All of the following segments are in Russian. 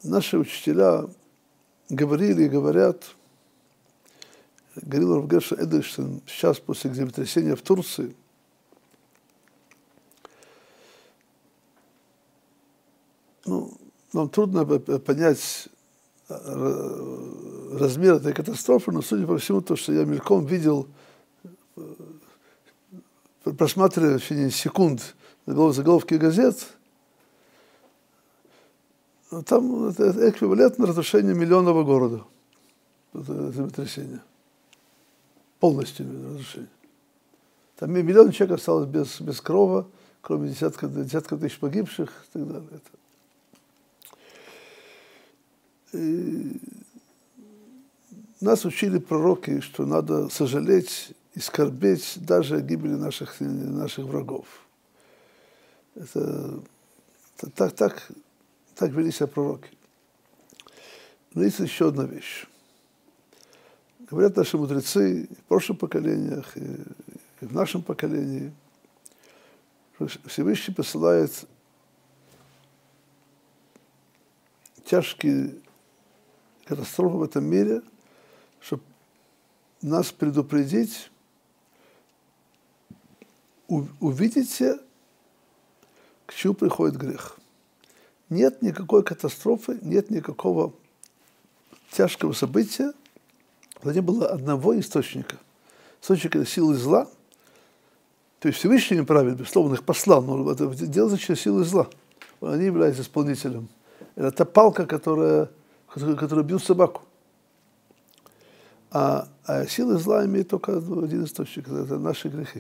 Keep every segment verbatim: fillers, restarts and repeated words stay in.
наши учителя говорили и говорят, говорил Рав Гершон Эдельштейн сейчас после землетрясения в Турции, ну, нам трудно понять размер этой катастрофы, но, судя по всему, то, что я мельком видел, просматривая в течение секунд заголовки газет, там это эквивалентно разрушению миллионного города, это землетрясение, полностью разрушение. Там миллион человек осталось без, без крова, кроме десятков, десятков тысяч погибших и так далее. И нас учили пророки, что надо сожалеть и скорбеть даже о гибели наших, наших врагов. Это, это так, так, так вели себя пророки. Но есть еще одна вещь. Говорят наши мудрецы и в прошлых поколениях, и, и в нашем поколении, что Всевышний посылает тяжкие катастрофы в этом мире, чтобы нас предупредить, увидите, к чему приходит грех. Нет никакой катастрофы, нет никакого тяжкого события, где не было одного источника. Источника силы зла, то есть Всевышний неправильно, безусловно, их послал, но это делается через силу зла. Они являются исполнителем. Это та палка, которая, которая, которая бьет собаку. А, а сила зла имеет только один источник, это наши грехи.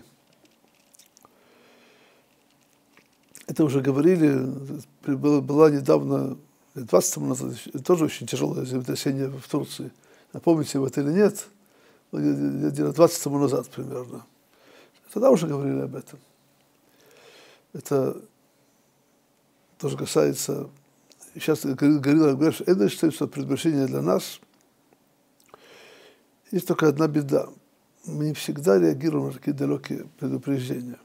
Это уже говорили, была, была недавно, двадцать лет назад, тоже очень тяжелое землетрясение в Турции. Напомните вы это или нет, двадцать лет назад примерно. Тогда уже говорили об этом. Это тоже касается, сейчас говорил Эдельштейн, что предупреждение для нас. Есть только одна беда. Мы не всегда реагируем на такие далекие предупреждения.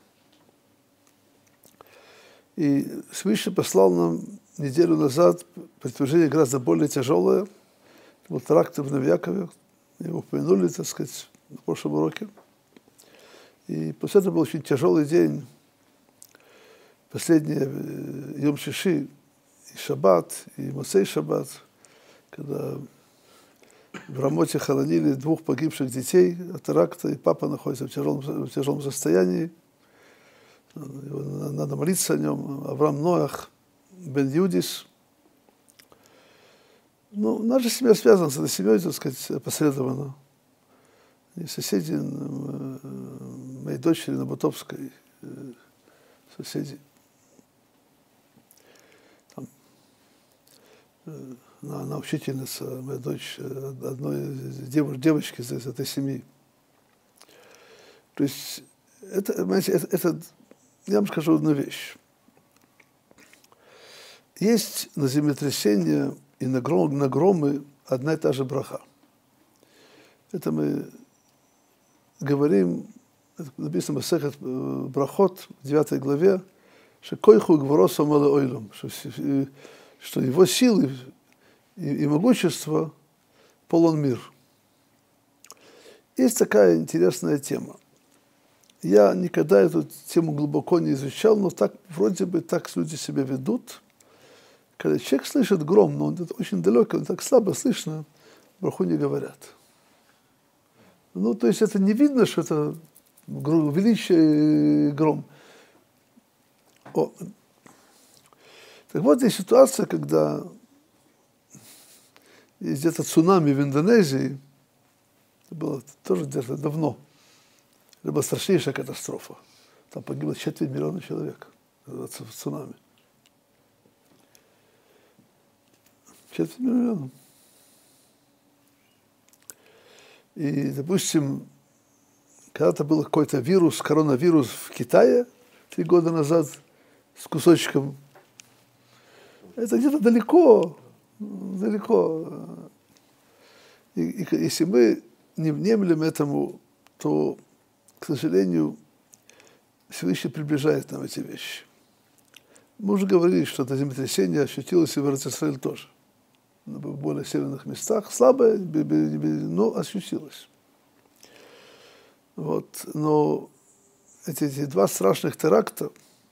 И Всевышний послал нам неделю назад предупреждение гораздо более тяжелое. Это был теракт в Новоякове. Его упомянули, так сказать, на прошлом уроке. И после этого был очень тяжелый день. Последний Йом Шиши, и Шаббат, и Моцей Шаббат, когда в Рамоте хоронили двух погибших детей от теракта, и папа находится в тяжелом, в тяжелом состоянии. Надо молиться о нем. Авраам Ноах, Бен Юдис. Ну, наша семья связана с этой семьей, так сказать, опосредованно. И соседи моей дочери на Бутовской, соседи. Там, она учительница, моя дочь, одной девуш, девочки из этой семьи. То есть, это, понимаете, это, это, я вам скажу одну вещь. Есть на землетрясение и на, гром, на громы одна и та же браха. Это мы говорим, это написано в Масехет Брахот, в девятой главе, что койху гворосо мэлэ ойлом, что его силы и, и могущество полон мир. Есть такая интересная тема. Я никогда эту тему глубоко не изучал, но так вроде бы так люди себя ведут. Когда человек слышит гром, но он это очень далеко, он так слабо слышно, браху не говорят. Ну, то есть это не видно, что это величие гром. О. Так вот, есть ситуация, когда есть где-то цунами в Индонезии, это было тоже где-то давно, это была страшнейшая катастрофа. Там погибло четверть миллиона человек в цунами. Четверть миллиона. И, допустим, когда-то был какой-то вирус, коронавирус в Китае три года назад с кусочком. Это где-то далеко, далеко. И, и если мы не внемлем этому, то, к сожалению, Всевышний приближает нам эти вещи. Мы уже говорили, что это землетрясение ощутилось и в Эрец-Исраэль тоже. в более северных местах, слабое, но ощутилось. Вот. Но эти, эти два страшных теракта,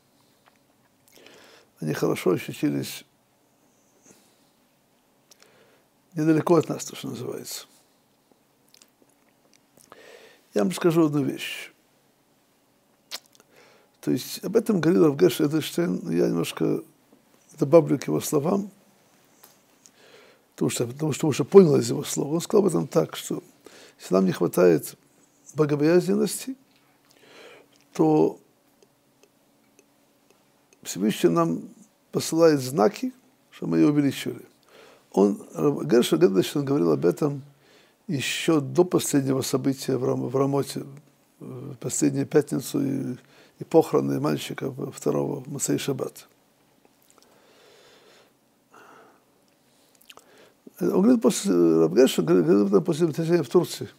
они хорошо ощутились недалеко от нас, то, что называется. Я вам скажу одну вещь. То есть об этом говорил Рав Гершель Эдельштейн, я немножко добавлю к его словам, потому что, потому что уже понял из его слов. Он сказал об этом так, что если нам не хватает богобоязненности, то Всевышний нам посылает знаки, что мы ее увеличивали. Он, Рав Гершель Эдельштейн, говорил об этом еще до последнего события в, Рам, в Рамоте, в последнюю пятницу и, и похороны мальчика второго в Моцей Шаббат. Он говорит, после, Рав Гершель говорил после землетрясения в Турции.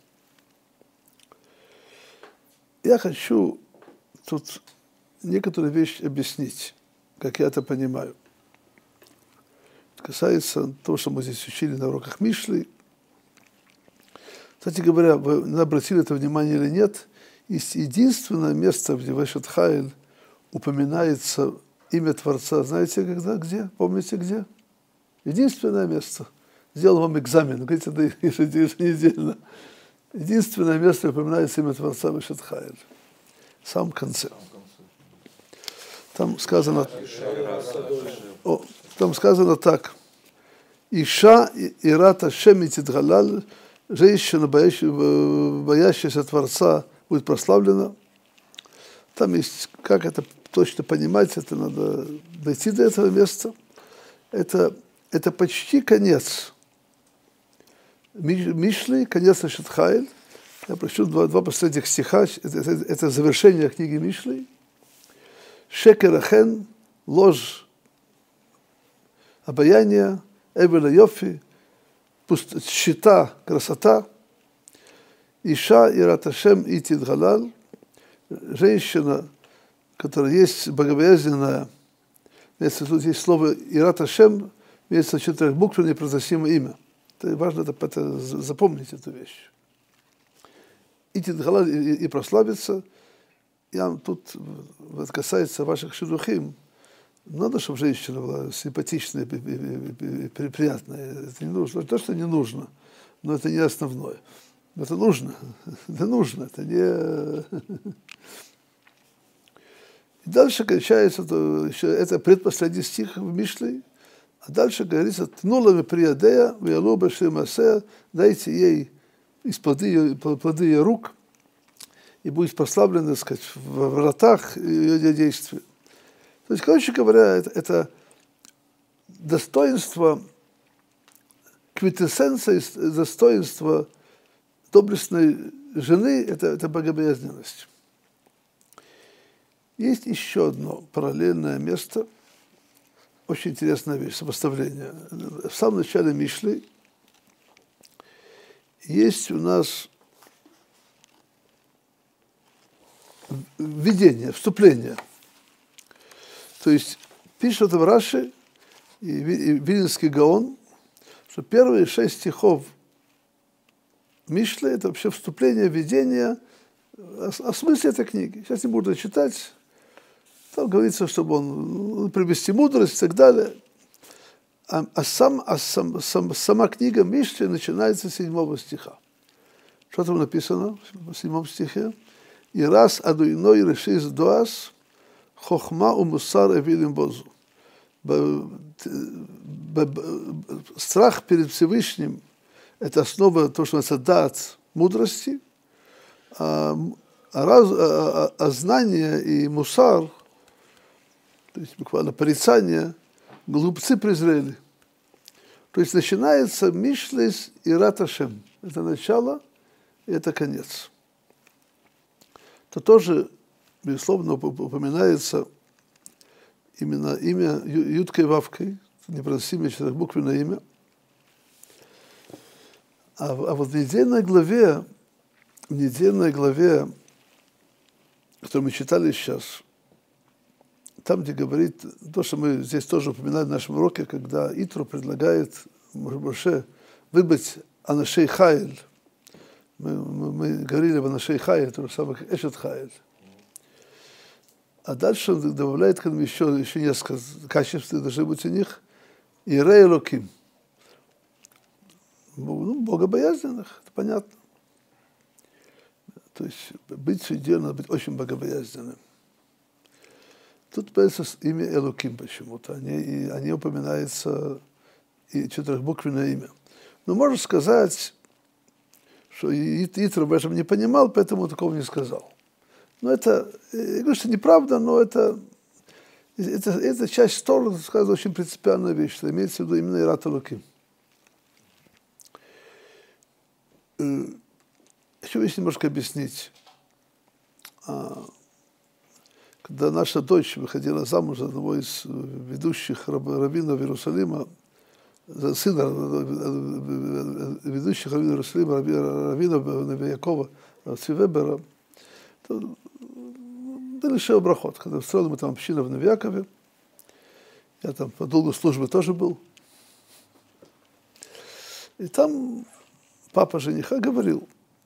Я хочу тут некоторые вещи объяснить, как я это понимаю. Это касается того, что мы здесь учили на уроках Мишли. Кстати говоря, вы обратили это внимание или нет, есть единственное место, где в Эшет Хайль упоминается имя Творца. Знаете, когда, где? Помните, где? Единственное место. Сделал вам экзамен, говорите, это еженедельно. Единственное место, где упоминается имя Творца в Эшет Хайль. В самом конце. Там сказано, о, там сказано так. Иша ират Ашем тидгалаль, женщина, боящаяся Творца, будет прославлена. Там есть, как это точно понимать, это надо дойти до этого места. Это, это почти конец Мишли, конец Эшет Хайль. Я прочту два, два последних стиха, это, это, это завершение книги Мишли. Шекер ахен, ложь, обаяние, эвеля йофи, щита, красота, Иша ират Ашем и тидгалаль, женщина, которая есть богобоязненная, если тут есть слово ират Ашем, имеется четырехбуквенное непроизносимое имя. Это важно это, это, запомнить эту вещь. И тидгалаль, и, и прославиться. Я тут, это касается ваших шидухим, надо, чтобы женщина была симпатичная и, и, и, и приятная. Это не нужно. То, что не нужно, но это не основное. Это нужно. Это нужно. Это не... И дальше кончается, это предпоследний стих в Мишле, а дальше говорится, «Тнулами приядея, виалуба шимасея», дайте ей из плоды ее, плоды ее рук, и будет прославлена, так сказать, в вратах ее действия. То есть, короче говоря, это, это достоинство, квинтэссенция, достоинство доблестной жены, это, это богобоязненность. Есть еще одно параллельное место, очень интересная вещь, сопоставление. В самом начале Мишли есть у нас введение, вступление. То есть пишет в Раши и Вильнинский Гаон, что первые шесть стихов Мишли – это вообще вступление, введение о, о смысле этой книги. Сейчас не буду читать. Там говорится, чтобы он привести мудрость и так далее. А, а, сам, а сам, сам, сама книга Мишли начинается с седьмого стиха. Что там написано в седьмом стихе? «И раз адуиной решис дуас, хохма у мусар эвилим бозу». Страх перед Всевышним – это основа того, что называется дат мудрости, а, а, раз, а, а знание и мусар, то есть буквально порицание, глупцы презрели. То есть начинается Мишлис ират Ашем. Это начало, и это конец. То тоже, безусловно, упоминается именно имя Юткой Вавкой, непроизносимое четырехбуквенное имя. А, а вот в недельной главе, в недельной главе, которую мы читали сейчас, там, где говорит, то, что мы здесь тоже упоминали в нашем уроке, когда Итро предлагает Моше выбрать Анашей Хайль. Мы, мы, мы говорили об Анашей Хайль, то же самое, как Эшет Хайль. А дальше он добавляет к ним еще, еще несколько качеств, должны быть у них. Ирей Элоким. Ну, богобоязненных, это понятно. То есть быть судьей надо быть очень богобоязненным. Тут появится имя Элоким почему-то. Они, они упоминаются и четырехбуквенное имя. Но можно сказать, что Итро в этом не понимал, поэтому такого не сказал. Но это, я говорю, что неправда, но это, это, это часть стороны, сказать, очень принципиальная вещь, что имеется в виду именно Ират Элоким. Хочу здесь немножко объяснить. Когда наша дочь выходила замуж за одного из ведущих раввинов Иерусалима, за сына ведущих раввинов Иерусалима, раввина Якова Цвебера, то были шесть брахот. Когда строили мы там общину в Новиакове, я там по долгу службы тоже был. И там папа жениха говорил,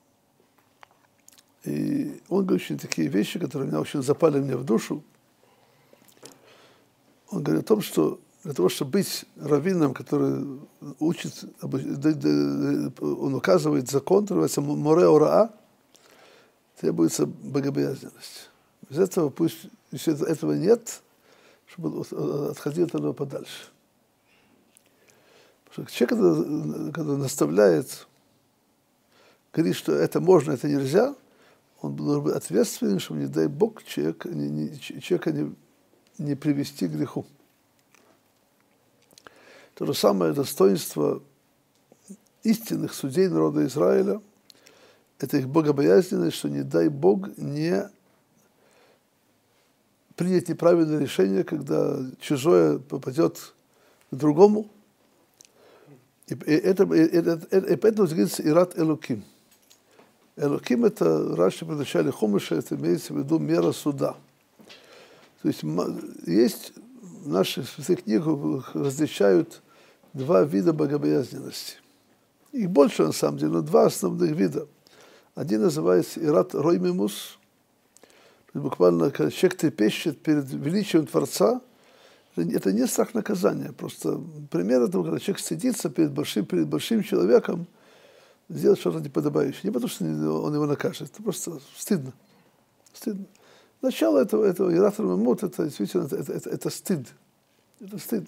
и он говорит очень такие вещи, которые меня очень запали мне в душу. Он говорит о том, что для того, чтобы быть раввином, который учит, он указывает закон, называется море ораа, требуется богобоязненность. Без этого, пусть если этого нет, чтобы отходил от этого подальше. Потому что человек, когда, когда наставляет, говорит, что это можно, это нельзя, он должен быть ответственен, чтобы, не дай Бог, человека не, не, человека не, не привести к греху. То же самое достоинство истинных судей народа Израиля, это их богобоязненность, что, не дай Бог, не принять неправильное решение, когда чужое попадет к другому. И, и, это, и, и, и поэтому говорится Ират Элоким. Элоким — это Раши в начале Хумаша, это имеется в виду мера суда. То есть есть в наших святых книгах различают два вида богобоязненности. Их больше на самом деле, но два основных вида. Один называется Ират Роймимус. Буквально, когда человек трепещет перед величием Творца, это не страх наказания. Просто пример этого, когда человек стыдится перед большим, перед большим человеком, сделать что-то неподобающее. Не потому, что он его накажет, это просто стыдно. Стыдно. Начало этого, этого Ират Роймимут, это действительно это, это, это, это стыд. Это стыд.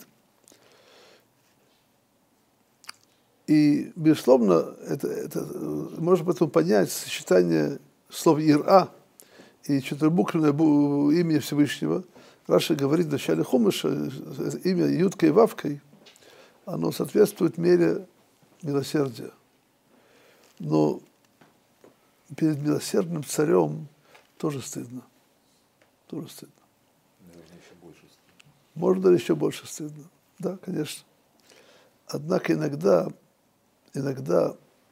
И, безусловно, это, это, можно потом понять сочетание слов Ира и четырехбуквенное имя Всевышнего. Раши говорит в начале Хумаша, имя Юдкой и Вавкой, оно соответствует мере милосердия. Но перед милосердным царем тоже стыдно. Тоже стыдно. Наверное, еще больше стыдно. Можно еще больше стыдно. Да, конечно. Однако иногда Иногда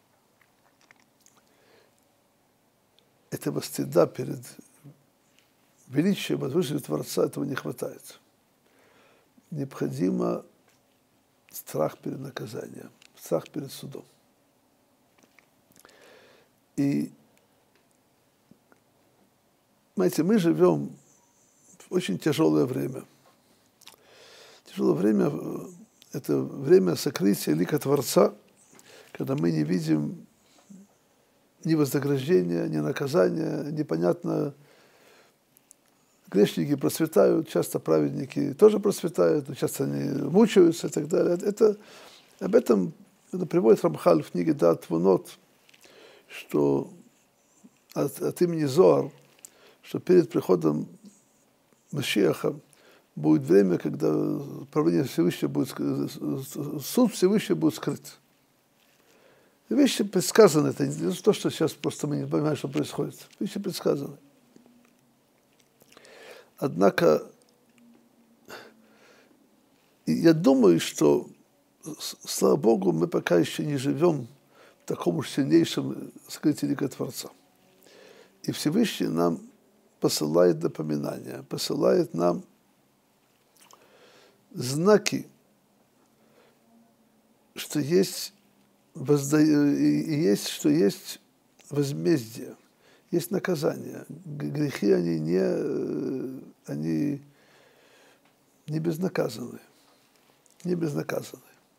этого стыда перед величием, возвышенностью Творца, этого не хватает. Необходимо страх перед наказанием, страх перед судом. И, знаете, мы живем в очень тяжелое время. Тяжелое время – это время сокрытия лика Творца, когда мы не видим ни вознаграждения, ни наказания, непонятно, грешники процветают, часто праведники тоже процветают, но часто они мучаются и так далее. Это, об этом это приводит Рамхаль в книге Дат Твунот, что от, от имени Зоар, что перед приходом Машиаха будет время, когда правление Всевышнего будет, суд Всевышнего будет скрыт. Вещи предсказаны, это не то, что сейчас просто мы не понимаем, что происходит. Вещи предсказаны. Однако, я думаю, что, слава Богу, мы пока еще не живем в таком уж сильнейшем скрытии лика Творца. И Всевышний нам посылает напоминания, посылает нам знаки, что что есть, возда... и есть, что есть возмездие, есть наказание. Грехи, они не, они не безнаказаны. Не безнаказаны.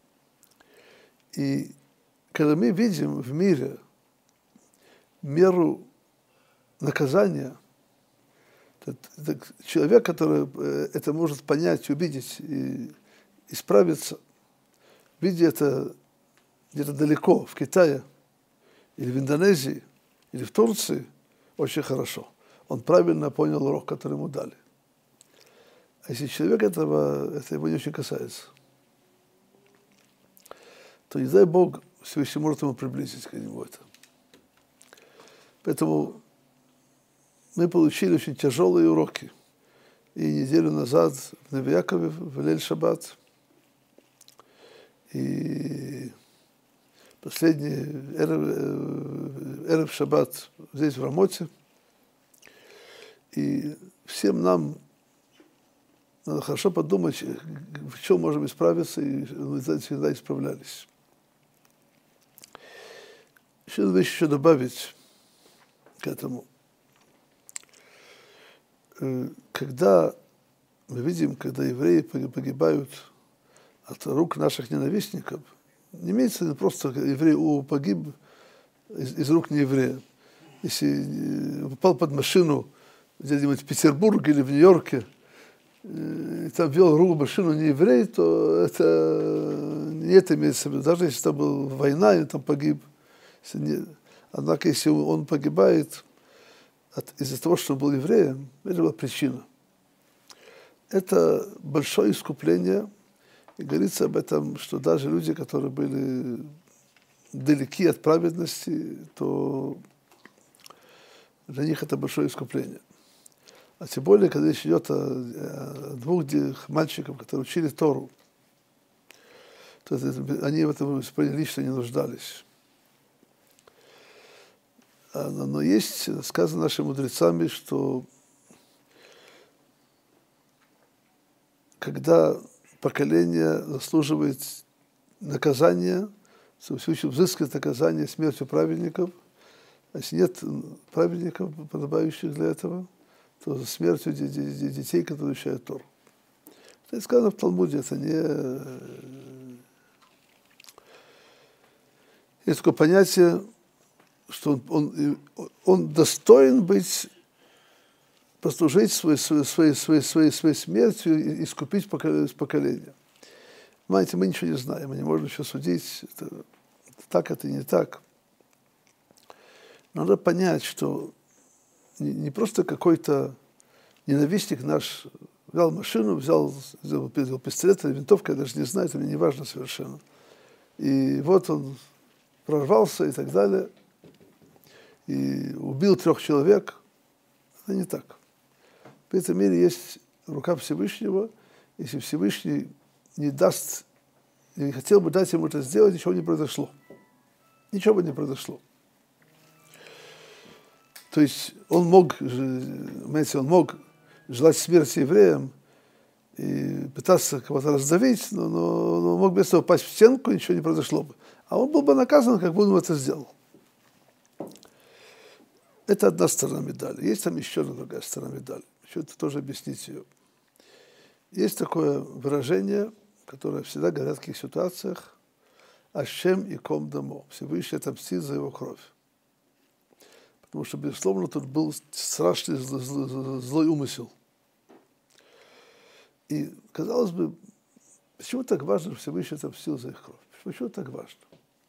И когда мы видим в мире меру наказания, это человек, который это может понять, увидеть и исправиться, видя это где-то далеко, в Китае, или в Индонезии, или в Турции, очень хорошо. Он правильно понял урок, который ему дали. А если человек этого, это его не очень касается, то не дай Бог, Всевышний может ему приблизить к нему это. Поэтому мы получили очень тяжелые уроки. И неделю назад в Неве-Якове, в Лель-Шаббат, и последний Эрев Шаббат здесь, в Рамоте. И всем нам надо хорошо подумать, в чем можем исправиться, и мы всегда исправлялись. Еще одну вещь еще добавить к этому. Когда мы видим, когда евреи погибают от рук наших ненавистников, не имеется в виду просто еврей погиб из, из рук нееврея. Если попал под машину где-нибудь в Петербурге или в Нью-Йорке, и там вел руку машину не еврей, то это не это имеется в виду. Даже если там была война, и там погиб. Если не, однако, если он погибает от, из-за того, что он был евреем, это была причина. Это большое искупление. И говорится об этом, что даже люди, которые были далеки от праведности, то для них это большое искупление. А тем более, когда речь идет о, о двух мальчиках, которые учили Тору, то это, они в этом искуплении лично не нуждались. Но, но есть, сказано нашими мудрецами, что когда поколение заслуживает наказания, Всевышний взыскивает наказание смертью праведников, а если нет праведников, подобающих для этого, то смертью детей, которые изучают Тору. Это сказано в Талмуде, это не... Есть такое понятие, что он, он, он достоин быть, послужить своей, своей, своей, своей, своей смертью и искупить поколение. Понимаете, мы ничего не знаем, мы не можем еще судить, это, так это не так. Надо понять, что не, не просто какой-то ненавистник наш взял машину, взял, взял, взял пистолет или винтовку, я даже не знаю, это мне не важно совершенно. И вот он прорвался и так далее, и убил трех человек. Это не так. В этом мире есть рука Всевышнего. Если Всевышний не даст, не хотел бы дать ему это сделать, ничего не произошло. Ничего бы не произошло. То есть он мог, понимаете, он мог желать смерти евреям и пытаться кого-то раздавить, но, но, но мог без этого упасть в стенку, и ничего не произошло бы. А он был бы наказан, как бы он это сделал. Это одна сторона медали. Есть там еще одна другая сторона медали. Еще это тоже объяснить ее. Есть такое выражение, которое всегда говорят в таких ситуациях: «Ашем и ком дамо». Всевышний отомстит за его кровь. Потому что, безусловно, тут был страшный злой, злой, злой умысел. И, казалось бы, почему так важно, что Всевышний отомстил за их кровь? Почему так важно?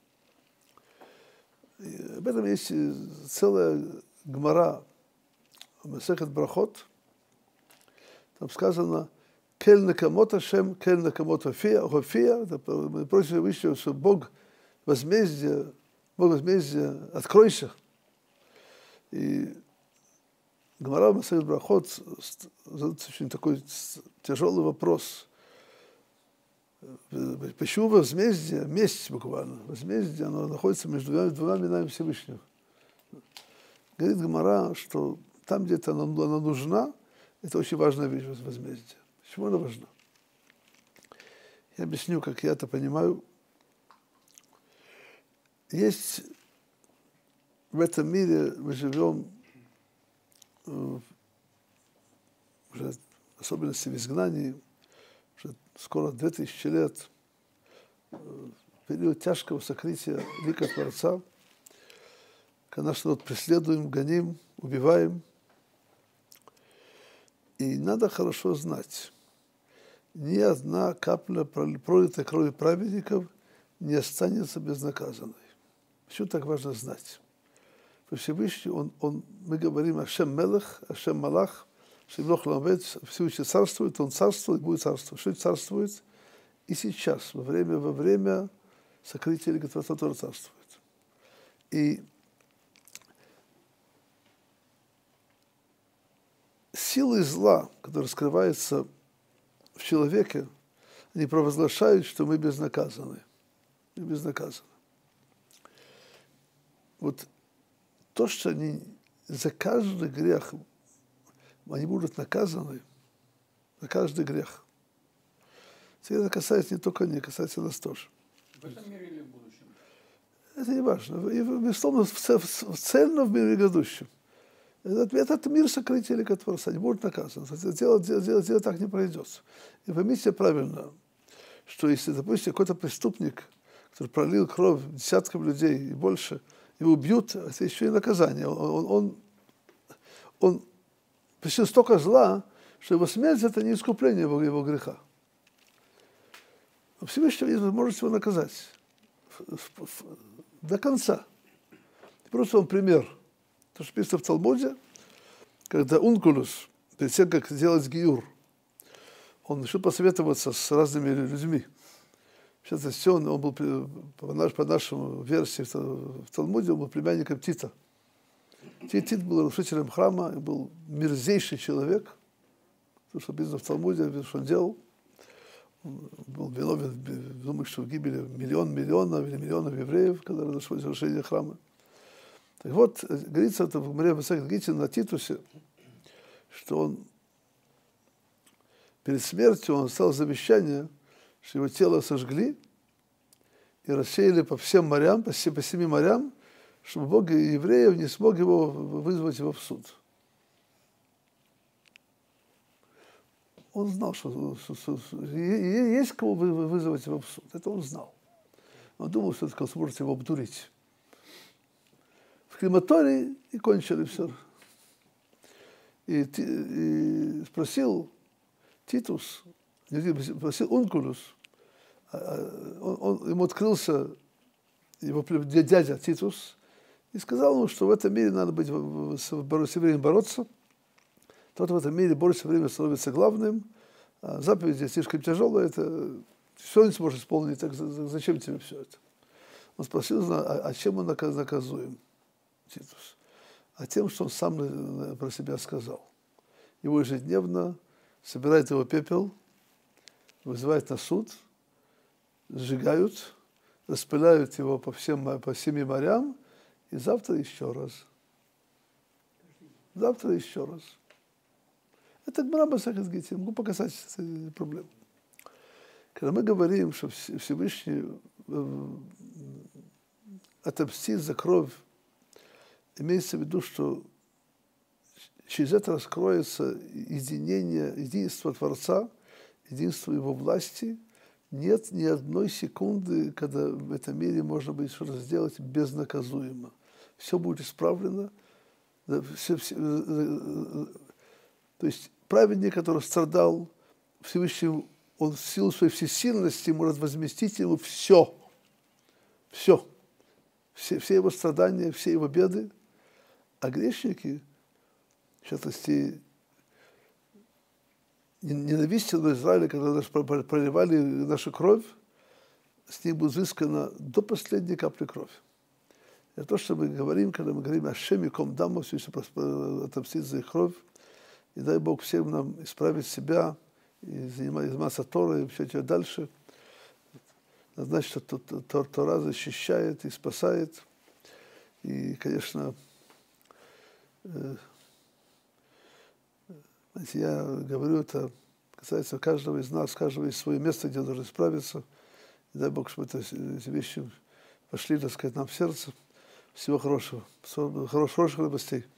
И об этом есть целая гмара, Масехет Брахот. Там сказано: «Кель накамот Ашем, кель накамот Хофия». Мы просим Всевышнего, что Бог возмездия, Бог возмездия, откройся. И гмара Масехет Брахот задает очень такой тяжелый вопрос. Почему возмездие, месть буквально, возмездие, оно находится между двумя, двумя именами Всевышнего? Говорит гмара, что там, где-то она, она нужна, это очень важная вещь, возмездие. Почему она важна? Я объясню, как я это понимаю. есть в этом мире, мы живем э, уже, в особенности в изгнании, уже скоро две тысячи лет, э, период тяжкого сокрытия лика Творца, когда наш народ преследуем, гоним, убиваем. И надо хорошо знать, ни одна капля пролитой крови праведников не останется безнаказанной. Почему так важно знать? Всевышний, он, он, мы говорим Ашем Мелех, Ашем Малах, Шемлох Ламвед, Всевышний царствует, он царствует, будет царствовать. Что царствует? И сейчас, во время, во время сокрытия лика Творца тоже царствует. И силы зла, которые скрываются в человеке, они провозглашают, что мы безнаказаны. Мы безнаказаны. Вот то, что они за каждый грех, они будут наказаны, за каждый грех. Это касается не только них, касается нас тоже. В этом мире или в будущем? Это не важно. И, безусловно, в цельно в мире грядущем. Этот, этот мир сокрытия лика Творца, они будут наказаны. Дело, дело, дело, дело так не пройдет. И поймите правильно, что если, допустим, какой-то преступник, который пролил кровь десяткам людей и больше, его убьют, это еще и наказание. Он, он, он, он причинил столько зла, что его смерть – это не искупление его, его греха. Всевышний может его наказать до конца. Просто вам пример. То, что пишется в Талмуде, когда Ункулус, перед тем, как сделать гиюр, он решил посоветоваться с разными людьми. Сейчас все, он, он был, по, наш, по нашему версии в Талмуде, он был племянником Тита. Тит, Тит был разрушителем храма, был мерзейший человек, то, что написано в Талмуде, что он делал. Он был виновен, думаю, что в гибели миллион миллионов или миллионов евреев, когда разошлось разрушение храма. Так вот, говорится это в Маре Масехет Гитин на Титусе, что он перед смертью он оставил завещание, что его тело сожгли и рассеяли по всем морям, по, по семи морям, чтобы Бог евреев не смог его вызвать его в суд. Он знал, что, что, что, что есть кого вызвать его в суд. Это он знал. Он думал, что это сможет его обдурить. В крематории и кончили все. И, и спросил Титус, спросил Ункулус, он, он, ему открылся его дядя Титус и сказал ему, что в этом мире надо быть все время бороться. Тот в этом мире борется все время, становится главным. А заповеди слишком тяжелые, это все не сможет исполнить, так зачем тебе все это? Он спросил, а, а чем он наказуем, Титус? А тем, что он сам про себя сказал. Его ежедневно собирает его пепел, вызывает на суд, сжигают, распыляют его по всем, по семи морям, и завтра еще раз. Завтра еще раз. Это Маре Масехет Гитин, могу показать проблему. Когда мы говорим, что Всевышний отомстит за кровь, имеется в виду, что через это раскроется единение, единство Творца, единство Его власти. Нет ни одной секунды, когда в этом мире можно будет что-то сделать безнаказуемо. Все будет исправлено. Все, все, то есть праведник, который страдал, Всевышний, он в силу своей всесильности может возместить ему все. Все. Все, все его страдания, все его беды. А грешники, в частности, ненавистные Израиля, когда проливали нашу кровь, с них будет взыскано до последней капли крови. Это то, что мы говорим, когда мы говорим о Шем Ком Даму, все еще отомстить за их кровь. И дай Бог всем нам исправить себя, и заниматься Торой, и все это дальше. Значит, что Тора защищает и спасает. И, конечно, знаете, я говорю, это касается каждого из нас, каждого из свое место, где должен справиться. И дай Бог, чтобы это, эти вещи вошли, так сказать, нам в сердце. Всего хорошего, хороших новостей.